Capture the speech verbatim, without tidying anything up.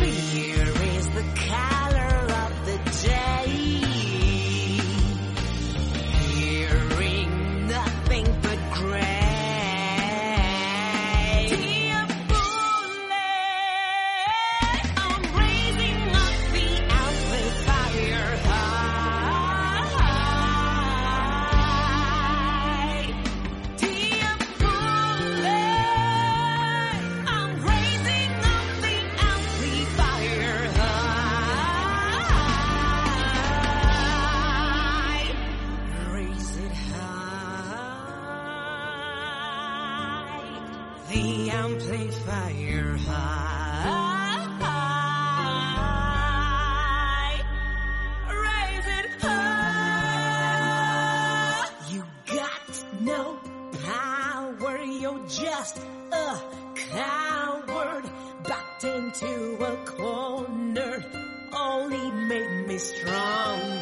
Fear is the color of the day. Hearing nothing but gray. Dear bullet, I'm raising up the amplifier high. Dear bullet, I'm raising up the amplifier high. Raise it high. The amplifier high. Raise it high. You got no power. You're just a coward. Backed into a corner. Only made me stronger.